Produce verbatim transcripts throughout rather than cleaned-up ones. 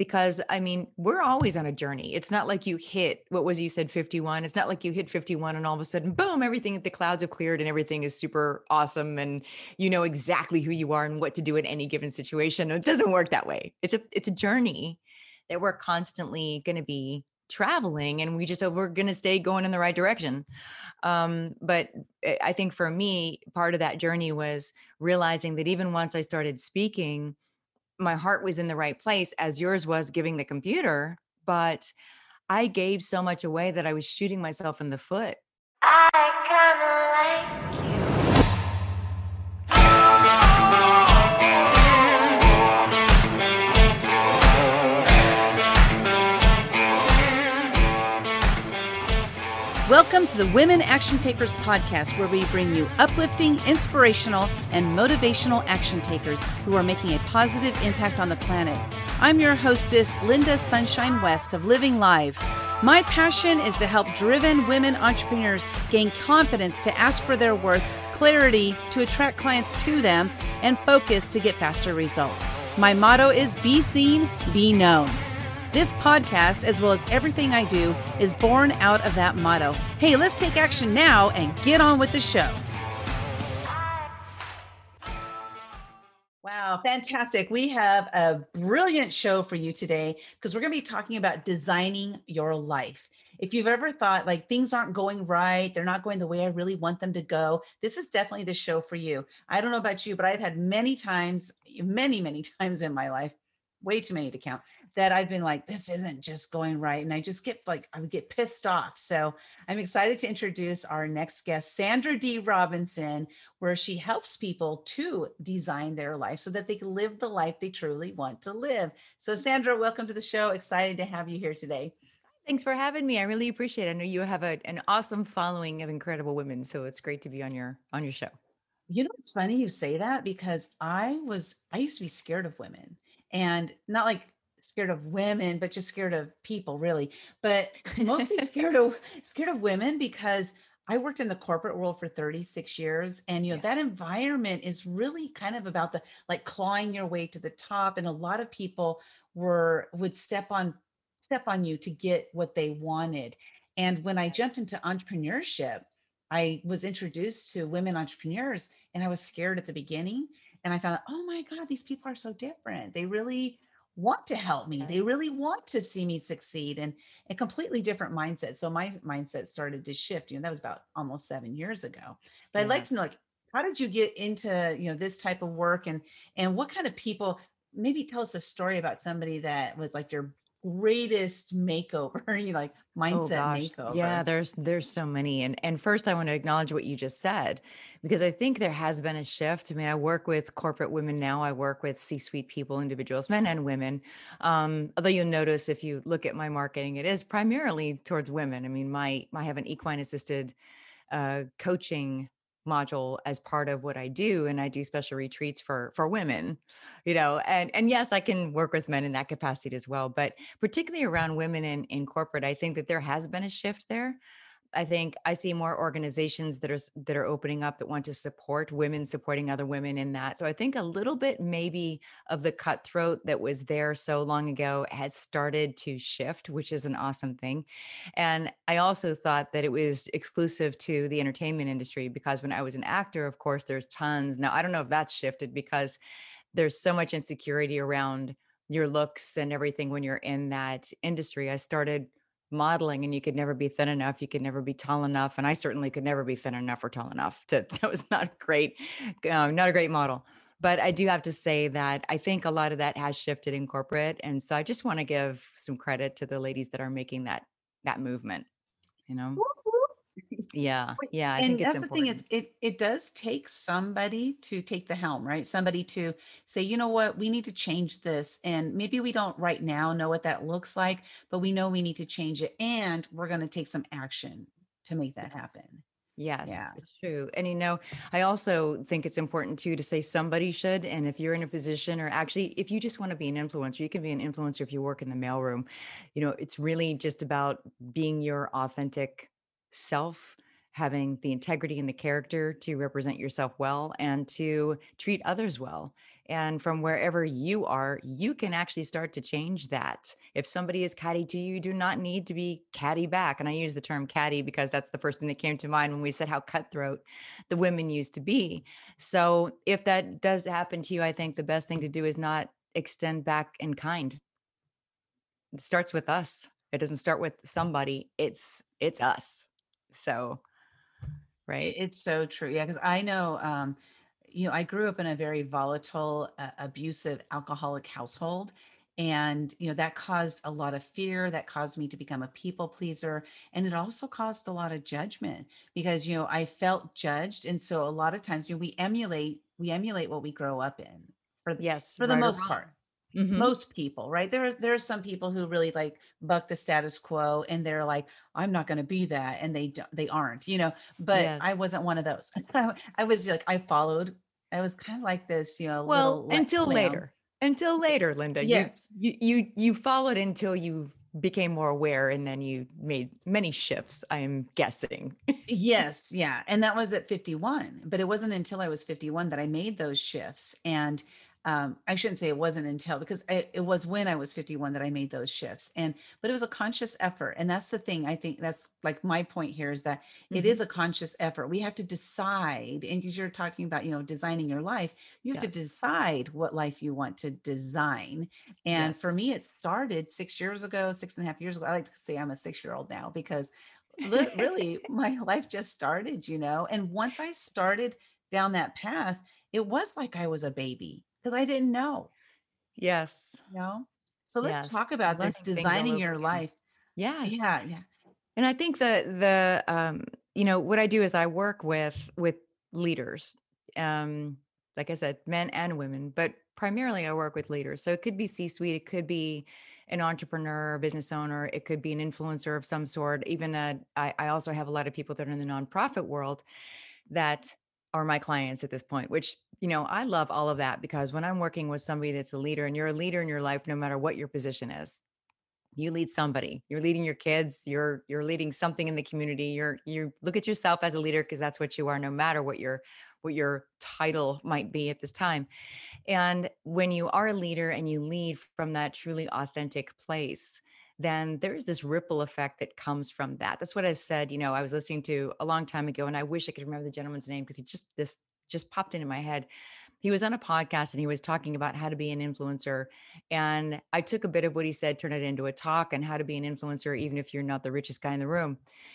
because I mean, we're always on a journey. It's not like you hit, what was you said, fifty-one. It's not like you hit fifty-one and all of a sudden, boom, everything, the clouds have cleared and everything is super awesome. And you know exactly who you are and what to do in any given situation. It doesn't work that way. It's a, it's a journey that we're constantly going to be traveling, and we just, we're going to stay going in the right direction. Um, but I I think for me, part of that journey was realizing that even once I started speaking, my heart was in the right place as yours was giving the computer, but I gave so much away that I was shooting myself in the foot. I kinda like you. Welcome to the Women Action Takers podcast, where we bring you uplifting, inspirational, and motivational action takers who are making a positive impact on the planet. I'm your hostess, Linda Sunshine West of Living Live. My passion is to help driven women entrepreneurs gain confidence to ask for their worth, clarity to attract clients to them, and focus to get faster results. My motto is be seen, be known. This podcast, as well as everything I do, is born out of that motto. Hey, let's take action now and get on with the show. Wow, fantastic. We have a brilliant show for you today because we're going to be talking about designing your life. If you've ever thought like things aren't going right, they're not going the way I really want them to go, this is definitely the show for you. I don't know about you, but I've had many times, many, many times in my life, way too many to count, that I've been like, this isn't just going right. And I just get like, I would get pissed off. So I'm excited to introduce our next guest, Sandra D. Robinson, where she helps people to design their life so that they can live the life they truly want to live. So Sandra, welcome to the show. Excited to have you here today. Thanks for having me. I really appreciate it. I know you have a, an awesome following of incredible women, so it's great to be on your on your show. You know, it's funny you say that because I was, I used to be scared of women, and not like scared of women, but just scared of people really, but mostly scared of, scared of women because I worked in the corporate world for thirty-six years. And, you know, that Yes. environment is really kind of about the, like clawing your way to the top. And a lot of people were, would step on, step on you to get what they wanted. And when I jumped into entrepreneurship, I was introduced to women entrepreneurs, and I was scared at the beginning. And I found, oh my God, these people are so different. They really want to help me. They Yes. really want to see me succeed, and a completely different mindset. So my mindset started to shift. You know, that was about almost seven years ago. But I'd like to know, Yes. like, how did you get into, you know, this type of work, and and what kind of people, maybe tell us a story about somebody that was like your greatest makeover, you know, like Oh mindset gosh. Yeah, makeover. there's there's so many. And and first I want to acknowledge what you just said, because I think there has been a shift. I mean, I work with corporate women now. I work with C-suite people, individuals, men and women. Um, although you'll notice if you look at my marketing, it is primarily towards women. I mean, my I have an equine assisted uh, coaching module as part of what I do, and I do special retreats for for women, you know, and and yes, I can work with men in that capacity as well, but particularly around women in in corporate, I think that there has been a shift there. I think I see more organizations that are s- that are opening up that want to support women supporting other women in that. So I think a little bit maybe of the cutthroat that was there so long ago has started to shift, which is an awesome thing. And I also thought that it was exclusive to the entertainment industry because when I was an actor, of course, there's tons. Now I don't know if that's shifted because there's so much insecurity around your looks and everything when you're in that industry. I started modeling and you could never be thin enough, you could never be tall enough, and I certainly could never be thin enough or tall enough to that was not great, uh, not a great model. But I do have to say that I think a lot of that has shifted in corporate, and so I just want to give some credit to the ladies that are making that that movement, you know? Yeah, Wait, yeah, I think and it's that's the thing, it important. it it does take somebody to take the helm, right? Somebody to say, "You know what? We need to change this." And maybe we don't right now know what that looks like, but we know we need to change it, and we're gonna take some action to make that Yes. happen. Yes, Yeah. it's true. And you know, I also think it's important too to say somebody should. And if you're in a position, or actually, if you just want to be an influencer, you can be an influencer if you work in the mailroom. You know, it's really just about being your authentic self, having the integrity and the character to represent yourself well and to treat others well. And from wherever you are, you can actually start to change that. If somebody is catty to you, you do not need to be catty back. And I use the term catty because that's the first thing that came to mind when we said how cutthroat the women used to be. So if that does happen to you, I think the best thing to do is not extend back in kind. It starts with us. It doesn't start with somebody. It's it's us. So, I- right? It's so true. Yeah, because I know, um, you know, I grew up in a very volatile, uh, abusive, alcoholic household. And, you know, that caused a lot of fear. That caused me to become a people pleaser. And it also caused a lot of judgment because, you know, I felt judged. And so a lot of times, you know, we emulate, we emulate what we grow up in for, the- Yes, for the right or most part. wrong. Mhm. Most people, right? There's there are some people who really like buck the status quo and they're like, I'm not going to be that. And they don't, they aren't, you know, but I Yes. wasn't one of those. I was like, I followed, I was kind of like this, you know, Well, little le- until lamb. later. Until later, Linda. You Yes. you you you followed until you became more aware and then you made many shifts, I am guessing. Yes, yeah, and that was at fifty-one, but it wasn't until I was fifty-one that I made those shifts, and, um, I shouldn't say it wasn't until because I it was when I was fifty-one that I made those shifts, and but it was a conscious effort, and that's the thing, I think that's, like, my point here is that it Mhm. is a conscious effort. We have to decide, and because 'cause you're talking about, you know, designing your life, you have to Yes. decide what life you want to design, and for Yes. me, it started six years ago, six and a half years ago. I like to say I'm a six-year-old now because Li really, my life just started, you know, and once I started down that path, it was like I was a baby because I didn't know, Yes. you know? So let's Yes. talk about this Learning things all designing over your again. life. Yes. Yeah, yeah. And I think that the um, you know, what I do is I work with with leaders. Um, like I said, men and women, but primarily I work with leaders. So it could be C-suite, it could be an entrepreneur, business owner, it could be an influencer of some sort. Even a, I, I also have a lot of people that are in the nonprofit world that are my clients at this point, which, you know, I love all of that because when I'm working with somebody that's a leader and you're a leader in your life, no matter what your position is, you lead somebody. You're leading your kids, you're you're leading something in the community. You're you look at yourself as a leader because that's what you are, no matter what your what your title might be at this time. And when you are a leader and you lead from that truly authentic place, then there's this ripple effect that comes from that. That's what I said. You know, I was listening to a long time ago, and I wish I could remember the gentleman's name because he just this just popped into my head. He was on a podcast and he was talking about how to be an influencer. And I took a bit of what he said, turned it into a talk on how to be an influencer, even if you're not the richest guy in the room.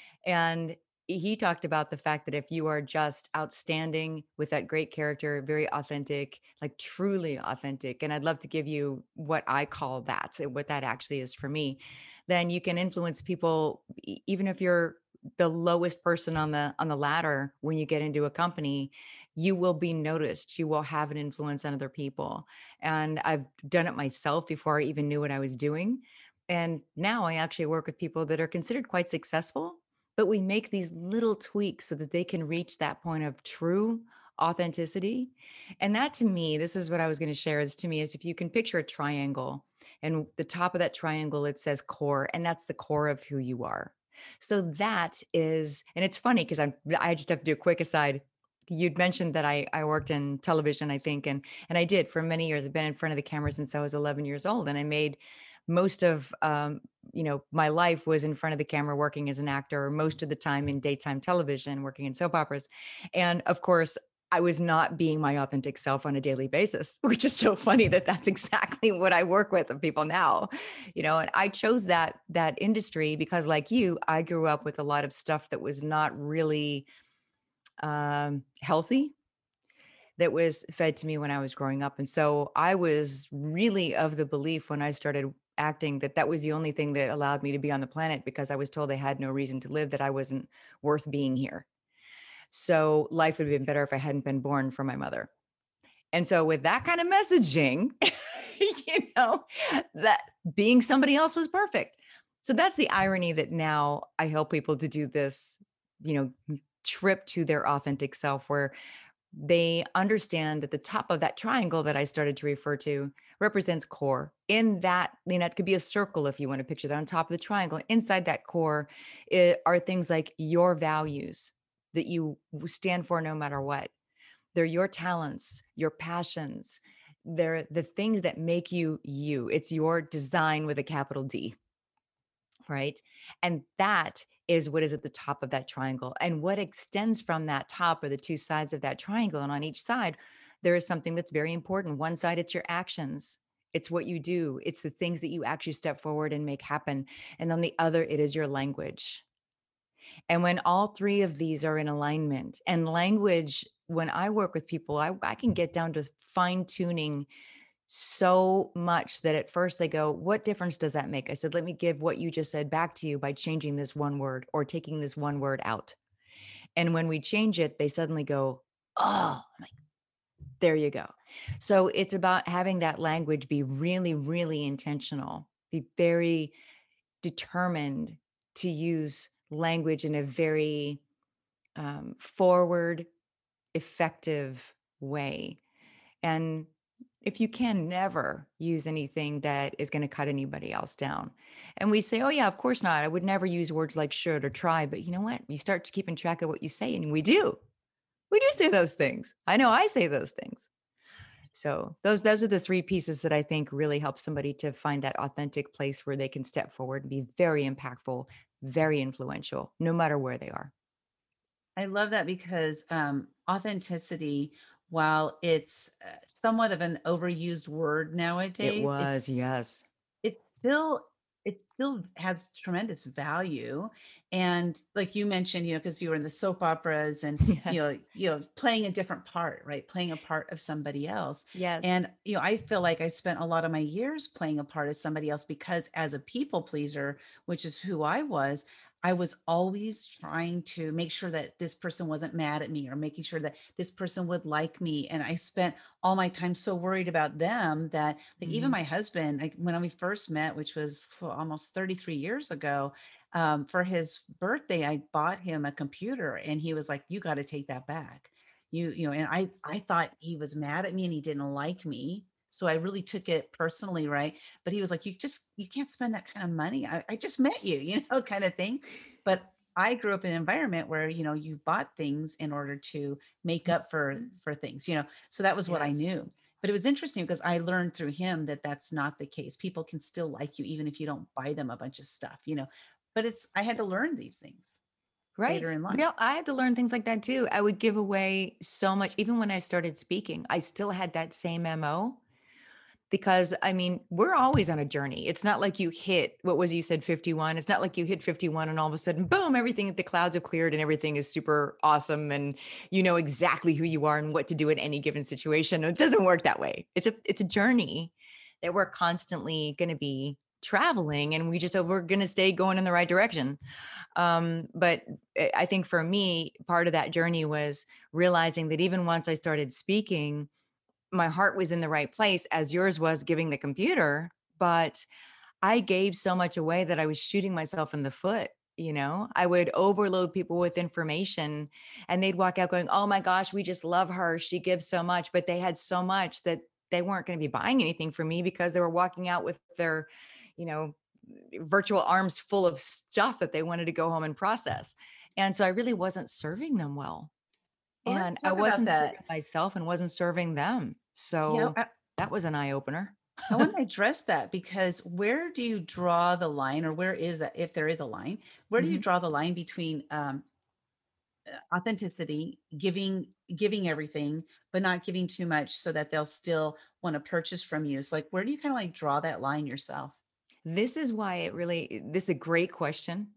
And he talked about the fact that if you are just outstanding with that great character, very authentic, like truly authentic, and I'd love to give you what I call that, so what that actually is for me, then you can influence people e- even if you're the lowest person on the on the ladder when you get into a company, you will be noticed. You will have an influence on other people. And I've done it myself before I even knew what I was doing. And now I actually work with people that are considered quite successful, but we make these little tweaks so that they can reach that point of true authenticity. And that to me, this is what I was going to share. This to me is if you can picture a triangle and the top of that triangle, it says core, and that's the core of who you are. So that is, and it's funny because I'm, I just have to do a quick aside. You'd mentioned that I, I worked in television, I think, and and I did for many years. I've been in front of the camera since I was eleven years old, and I made most of um, you know, my life was in front of the camera working as an actor, most of the time in daytime television, working in soap operas. And of course, I was not being my authentic self on a daily basis, which is so funny that that's exactly what I work with of people now. You know, and I chose that that industry because like you, I grew up with a lot of stuff that was not really um healthy that was fed to me when I was growing up. And so I was really of the belief when I started acting that that was the only thing that allowed me to be on the planet because I was told I had no reason to live, that I wasn't worth being here. So life would have been better if I hadn't been born from my mother. And so with that kind of messaging, you know, that being somebody else was perfect. So that's the irony that now I help people to do this, you know, trip to their authentic self where they understand that the top of that triangle that I started to refer to represents core. In that, you know, it could be a circle if you want to picture that on top of the triangle. Inside that core it, are things like your values that you stand for no matter what. They're your talents, your passions, they're the things that make you you. It's your design with a capital D, right? And that is what is at the top of that triangle. And what extends from that top are the two sides of that triangle. And on each side, there is something that's very important. One side, it's your actions. It's what you do. It's the things that you actually step forward and make happen. And on the other, it is your language. And when all three of these are in alignment, and language, when I work with people, I, I can get down to fine tuning so much that at first they go, "What difference does that make?" I said, "Let me give what you just said back to you by changing this one word or taking this one word out." And when we change it, they suddenly go, "Oh," I'm like, there you go. So it's about having that language be really, really intentional, be very determined to use language in a very um, forward, effective way. And if you can, never use anything that is going to cut anybody else down. And we say, oh, yeah, of course not. I would never use words like should or try. But you know what? You start keeping track of what you say, and we do. We do say those things. I know I say those things. So those those are the three pieces that I think really help somebody to find that authentic place where they can step forward and be very impactful, very influential, no matter where they are. I love that because um, authenticity, while it's uh, somewhat of an overused word It nowadays, was, it's yes. it still it still has tremendous value. And like you mentioned, you know, because you were in the soap operas and Yeah. you know, you know, playing a different part, right? Playing a part of somebody else. And Yes. you know, I feel like I spent a lot of my years playing a part of somebody else because as a people pleaser, which is who I was, I was always trying to make sure that this person wasn't mad at me or making sure that this person would like me. And I spent all my time so worried about them that like even Mhm. my husband, like when we first met, which was for almost thirty-three years ago, um, for his birthday, I bought him a computer and he was like, you got to take that back. You, you know, and I I thought he was mad at me and he didn't like me. So I really took it personally, right? But he was like, you just you can't spend that kind of money. I, I just met you, you know, kind of thing. But I grew up in an environment where, you know, you bought things in order to make up for Mhm. for things, you know. So that was what I Yes. knew. But it was interesting because I learned through him that that's not the case. People can still like you even if you don't buy them a bunch of stuff, you know. But it's I had to learn these things Right. later in life. Yeah, I had to learn things like that too. I would give away so much. Even when I started speaking, I still had that same M O because I mean, we're always on a journey. It's not like you hit, what was you said, fifty-one. It's not like you hit fifty-one and all of a sudden, boom, everything, the clouds have cleared and everything is super awesome. And you know exactly who you are and what to do in any given situation. It doesn't work that way. It's a, it's a journey that we're constantly going to be traveling, and we just, we're going to stay going in the right direction. Um, but I I think for me, part of that journey was realizing that even once I started speaking, my heart was in the right place as yours was giving the computer, but I gave so much away that I was shooting myself in the foot. You know, I would overload people with information and they'd walk out going, oh my gosh, we just love her. She gives so much. But they had so much that they weren't going to be buying anything from me because they were walking out with their, you know, virtual arms full of stuff that they wanted to go home and process. And so I really wasn't serving them well. Well, let's And I talk about wasn't that. serving myself and wasn't serving them. Yeah, So I, that was an eye opener. I want to address that because where do you draw the line, or where is that, if there is a line, where do you Mhm. draw the line between um, authenticity, giving giving everything, but not giving too much so that they'll still want to purchase from you? It's like, where do you kind of like draw that line yourself? This is why it really, this is a great question.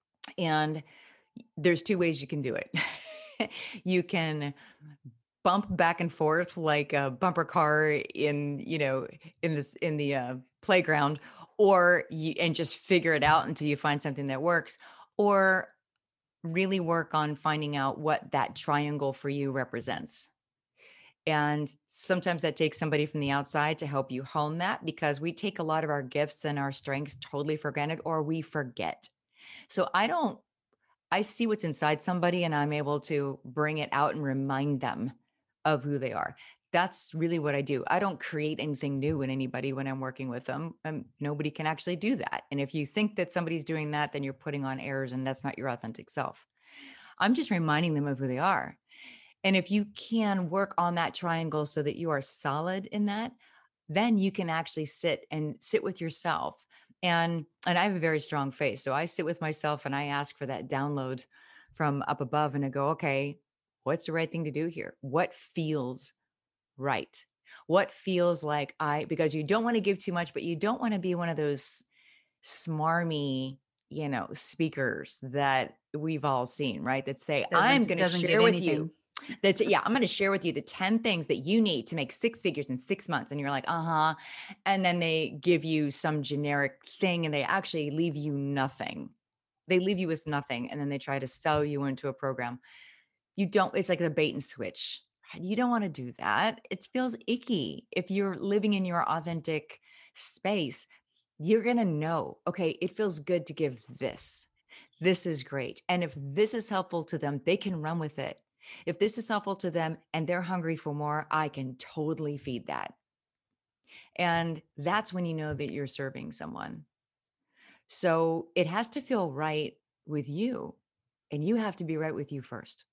And there's two ways you can do it. You can bump back and forth like a bumper car in, you know, in this in the uh, playground, or you and just figure it out until you find something that works, or really work on finding out what that triangle for you represents. And sometimes that takes somebody from the outside to help you hone that, because we take a lot of our gifts and our strengths totally for granted, or we forget. So I don't, I see what's inside somebody and I'm able to bring it out and remind them of who they are. That's really what I do. I don't create anything new in anybody when I'm working with them. Um, nobody can actually do that. And if you think that somebody's doing that, then you're putting on airs and that's not your authentic self. I'm just reminding them of who they are. And if you can work on that triangle so that you are solid in that, then you can actually sit and sit with yourself. And and I have a very strong faith. So I sit with myself and I ask for that download from up above and I go, okay, what's the right thing to do here? What feels right? What feels like I, because you don't want to give too much, but you don't want to be one of those smarmy, you know, speakers that we've all seen, right? That say, I'm Doesn't going to doesn't give share with you anything. that, yeah, I'm going to share with you the ten things that you need to make six figures in six months. And you're like, uh huh. And then they give you some generic thing and they actually leave you nothing. They leave you with nothing. And then they try to sell you into a program. You don't, it's like a bait and switch. Right? You don't want to do that. It feels icky. If you're living in your authentic space, you're going to know, okay, it feels good to give this. This is great. And if this is helpful to them, they can run with it. If this is helpful to them and they're hungry for more, I can totally feed that. And that's when you know that you're serving someone. So it has to feel right with you, and you have to be right with you first.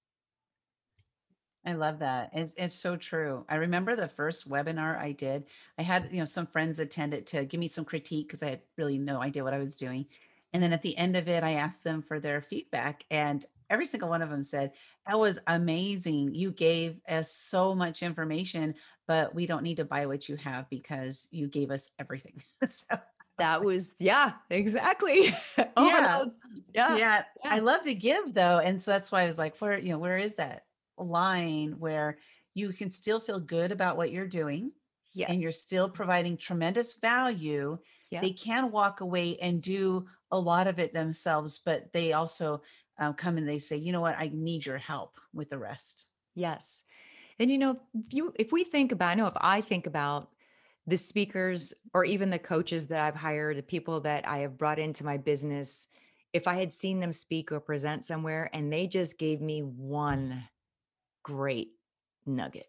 I love that. It's it's so true. I remember the first webinar I did. I had, you know, some friends attend it to give me some critique because I had really no idea what I was doing. And then at the end of it, I asked them for their feedback, and every single one of them said, "That was amazing. You gave us so much information, but we don't need to buy what you have because you gave us everything." So, That was, yeah, exactly. yeah. Overload. Yeah, Yeah, I yeah. love to give though, and so that's why I was like, where, you know, where is that line where you can still feel good about what you're doing Yeah, and you're still providing tremendous value. yeah. They can walk away and do a lot of it themselves, but they also uh, come and they say, you know what, I need your help with the rest. Yes. And you know, if you if we think about, I know if I think about the speakers or even the coaches that I've hired, the people that I have brought into my business, if I had seen them speak or present somewhere and they just gave me one great nugget,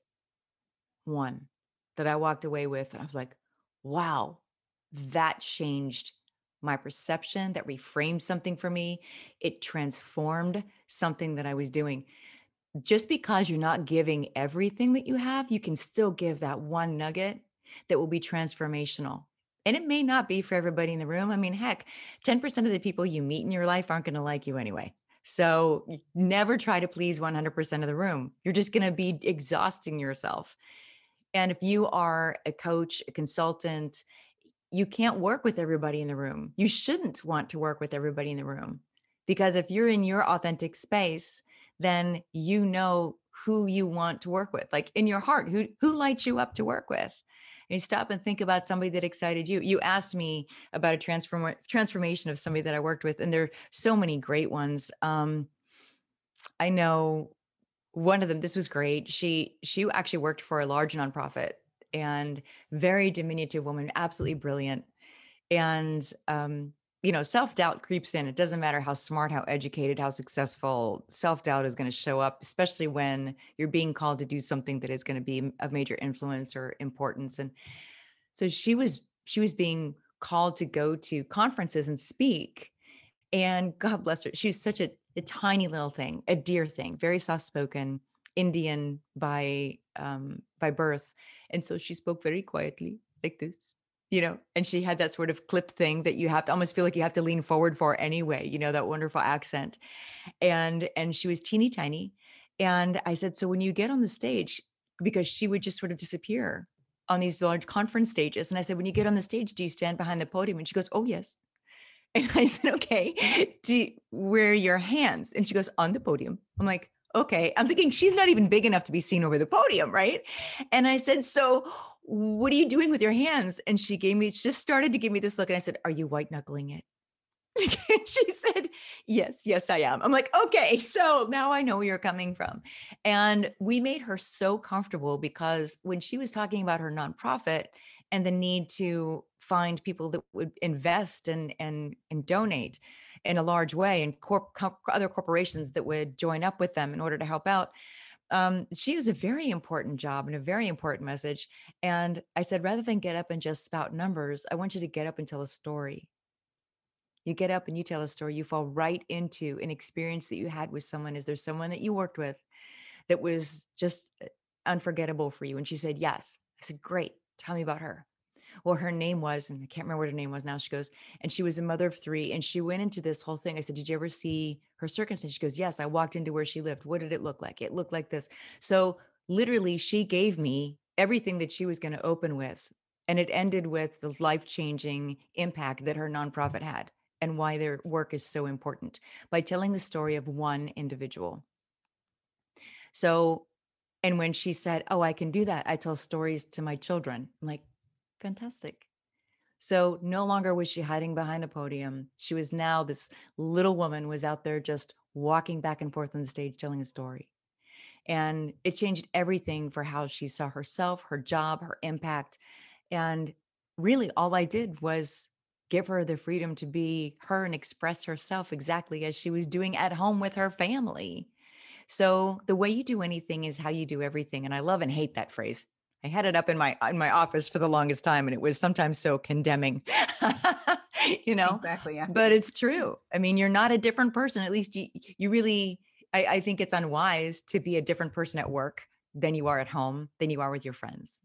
one that I walked away with, and I was like, wow, that changed my perception, that reframed something for me. It transformed something that I was doing. Just because you're not giving everything that you have, you can still give that one nugget that will be transformational. And it may not be for everybody in the room. I mean, heck, ten percent of the people you meet in your life aren't going to like you anyway. So y- never try to please one hundred percent of the room. You're just going to be exhausting yourself. And if you are a coach, a consultant, you can't work with everybody in the room. You shouldn't want to work with everybody in the room because if you're in your authentic space, then you know who you want to work with. Like in your heart, who who lights you up to work with? And you stop and think about somebody that excited you. You asked me about a transform transformation of somebody that I worked with, and there are so many great ones. Um, I know one of them, this was great. She she actually worked for a large nonprofit and very diminutive woman, absolutely brilliant. And um, you know, self-doubt creeps in. It doesn't matter how smart, how educated, how successful, self-doubt is going to show up, especially when you're being called to do something that is going to be of major influence or importance. And so she was she was being called to go to conferences and speak. And God bless her. She's such a, a tiny little thing, a dear thing, very soft spoken, Indian by um, by birth. And so she spoke very quietly, like this, you know, and she had that sort of clipped thing that you have to almost feel like you have to lean forward for anyway, you know, that wonderful accent. And and she was teeny tiny. And I said, so when you get on the stage, because she would just sort of disappear on these large conference stages. And I said, when you get on the stage, do you stand behind the podium? And she goes, oh, yes. And I said, okay, do you, where are your hands? And she goes, on the podium. I'm like, okay. I'm thinking she's not even big enough to be seen over the podium, right? And I said, so what are you doing with your hands? And she gave me, just started to give me this look. And I said, are you white knuckling it? She said, yes, yes, I am. I'm like, okay, so now I know where you're coming from. And we made her so comfortable because when she was talking about her nonprofit and the need to find people that would invest and and and donate in a large way and corp, co- other corporations that would join up with them in order to help out, um, she was a very important job and a very important message. And I said, rather than get up and just spout numbers, I want you to get up and tell a story. You get up and you tell a story, you fall right into an experience that you had with someone. Is there someone that you worked with that was just uh, unforgettable for you? And she said, yes. I said, great. Tell me about her. Well, her name was, and I can't remember what her name was now. She goes, and she was a mother of three. And she went into this whole thing. I said, did you ever see her circumstance? She goes, yes, I walked into where she lived. What did it look like? It looked like this. So literally, she gave me everything that she was going to open with. And it ended with the life changing impact that her nonprofit had and why their work is so important by telling the story of one individual. So, and when she said, oh, I can do that, I tell stories to my children. I'm like, fantastic. So no longer was she hiding behind a podium. She was now this little woman was out there just walking back and forth on the stage telling a story. And it changed everything for how she saw herself, her job, her impact. And really all I did was give her the freedom to be her and express herself exactly as she was doing at home with her family. So the way you do anything is how you do everything. And I love and hate that phrase. I had it up in my in my office for the longest time, and it was sometimes so condemning, you know. Exactly. Yeah. But it's true. I mean, you're not a different person. At least you you really. I, I think it's unwise to be a different person at work than you are at home, than you are with your friends.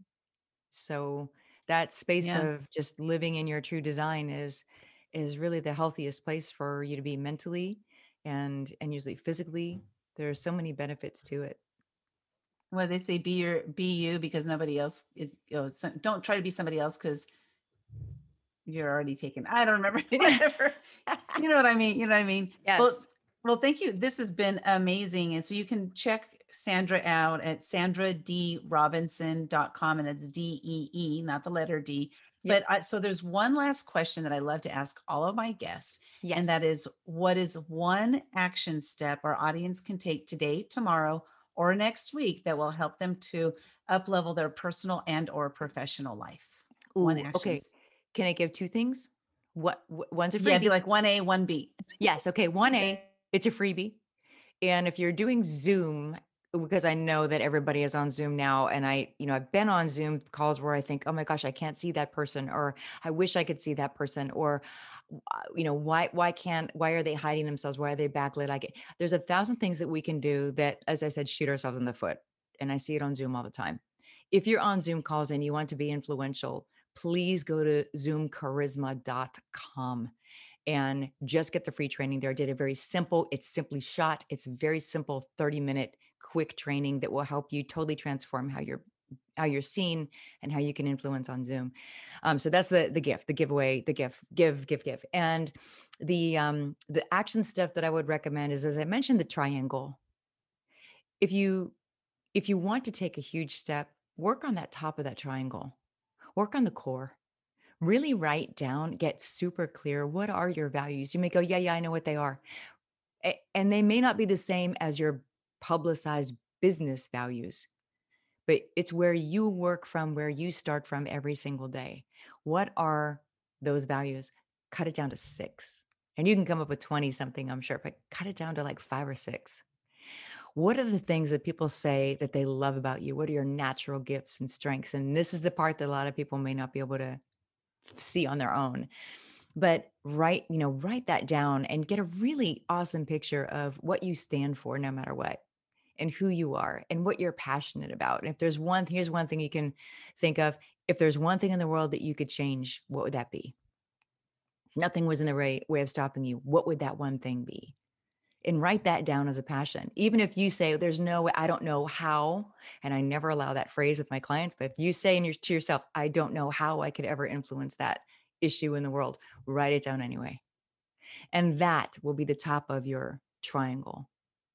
So that space Yeah. of just living in your true design is is really the healthiest place for you to be mentally and and usually physically. There are so many benefits to it. Well, they say be your be you because nobody else is, you know, some, don't try to be somebody else because you're already taken. I don't remember whatever. You know what I mean? You know what I mean? Well, Yes. well, thank you. This has been amazing. And so you can check Sandra out at sandra d robinson dot com, and it's D E E, not the letter D. Yep. But I, so there's one last question that I love to ask all of my guests. And that Yes. is, what is one action step our audience can take today, tomorrow, or next week that will help them to up level their personal and or professional life? One Ooh, action. okay. Can I give two things? What wh- one's a Yeah, be freebie. like one A, one B. Yes. Okay. one A, it's a freebie. And if you're doing Zoom, because I know that everybody is on Zoom now, and I, you know, I've been on Zoom calls where I think, oh my gosh, I can't see that person, or I wish I could see that person, or, uh, you know, why, why can't, why are they hiding themselves? Why are they backlit? I get, there's a thousand things that we can do that, as I said, shoot ourselves in the foot. And I see it on Zoom all the time. If you're on Zoom calls and you want to be influential, please go to zoom charisma dot com and just get the free training there. I did a very simple, it's simply shot. It's very simple thirty minute quick training that will help you totally transform how you're how you're seen and how you can influence on Zoom. Um, so that's the the gift, the giveaway, the gift, give, give, give. And the um the action stuff that I would recommend is, as I mentioned, the triangle. If you if you want to take a huge step, work on that top of that triangle. Work on the core. Really write down, get super clear. What are your values? You may go, yeah, yeah, I know what they are. A- And they may not be the same as your publicized business values, but it's where you work from, where you start from every single day. What are those values? Cut it down to six. And you can come up with twenty something, I'm sure, but cut it down to like five or six. What are the things that people say that they love about you? What are your natural gifts and strengths? And this is the part that a lot of people may not be able to see on their own. But write, you know, write that down and get a really awesome picture of what you stand for no matter what, and who you are and what you're passionate about. And if there's one, here's one thing you can think of. If there's one thing in the world that you could change, what would that be? Nothing was in the way, way of stopping you. What would that one thing be? And write that down as a passion. Even if you say, there's no way, I don't know how, and I never allow that phrase with my clients, but if you say in your, to yourself, I don't know how I could ever influence that issue in the world, write it down anyway. And that will be the top of your triangle.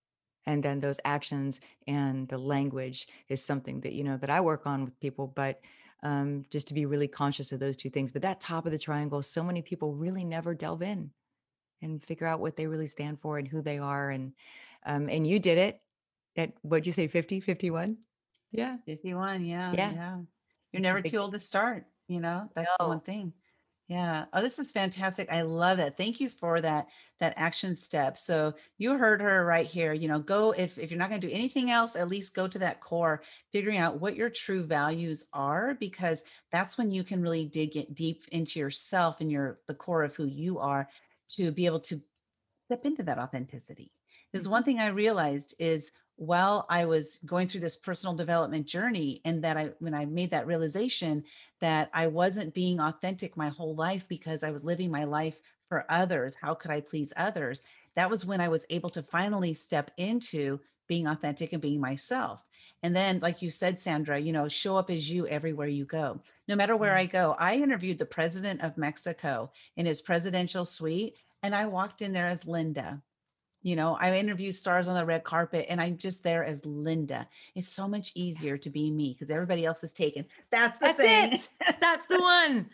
And then those actions and the language is something that, you know, that I work on with people, but um, just to be really conscious of those two things. But that top of the triangle, so many people really never delve in and figure out what they really stand for and who they are. And um, and you did it at, what'd you say, fifty, fifty-one? Yeah. fifty-one. Yeah. Yeah. Yeah. You're It's a never big too old to start. You know, that's the one deal. thing. Yeah. Oh, this is fantastic. I love that. Thank you for that, that action step. So you heard her right here. You know, go if if you're not going to do anything else, at least go to that core, figuring out what your true values are, because that's when you can really dig it deep into yourself and your the core of who you are to be able to step into that authenticity. Because one Mhm. thing I realized is while I was going through this personal development journey, and that I, when I made that realization that I wasn't being authentic my whole life because I was living my life for others. How could I please others? That was when I was able to finally step into being authentic and being myself. And then, like you said, Sandra, you know, show up as you everywhere you go. No matter where I Mm. go, I interviewed the president of Mexico in his presidential suite, and I walked in there as Linda. You know, I interview stars on the red carpet and I'm just there as Linda. It's so much easier to Yes. be me because everybody else is taken. That's the That's thing. it. That's the one.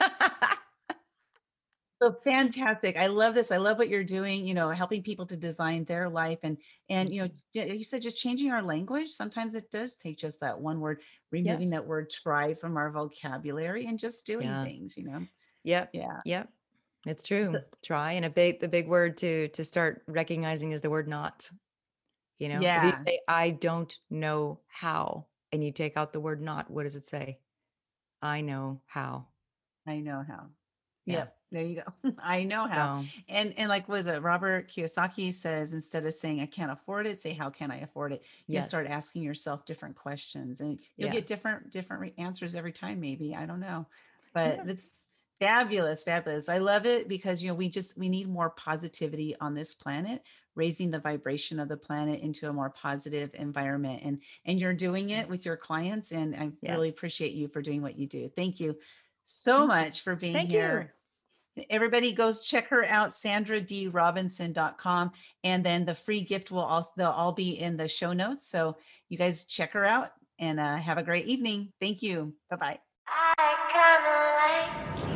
So fantastic. I love this. I love what you're doing, you know, helping people to design their life. And, and, Thank you know, you. j- you said just changing our language. Sometimes it does take just that one word, removing Yes. that word try from our vocabulary and just doing Yeah. things, you know? Yep. Yeah. Yep. It's So, true. Try. And a big the big word to to start recognizing is the word not. You know, if you yeah, say, I don't know how, and you take out the word not, what does it say? I know how. I know how. Yeah. Yep, there you go. I know how. So And and like was it Robert Kiyosaki says, instead of saying I can't afford it, say how can I afford it? You'll yes. start asking yourself different questions and you'll Yeah. get different different re- answers every time maybe. I don't know. But Yeah. it's fabulous, fabulous. I love it because you know we just we need more positivity on this planet, raising the vibration of the planet into a more positive environment. And and you're doing it with your clients and I really Yes. appreciate you for doing what you do. Thank you so Thank you. much for being Thank you. here. Everybody goes check her out, sandra d robinson dot com. And then the free gift will also, they'll all be in the show notes. So you guys check her out and uh, have a great evening. Thank you. Bye bye. I kinda like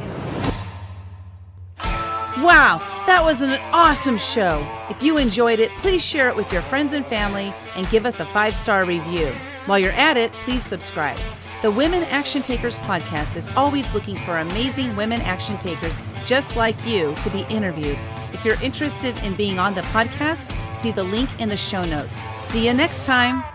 you. Wow, that was an awesome show. If you enjoyed it, please share it with your friends and family and give us a five-star review. While you're at it, please subscribe. The Women Action Takers podcast is always looking for amazing women action takers just like you to be interviewed. If you're interested in being on the podcast, see the link in the show notes. See you next time.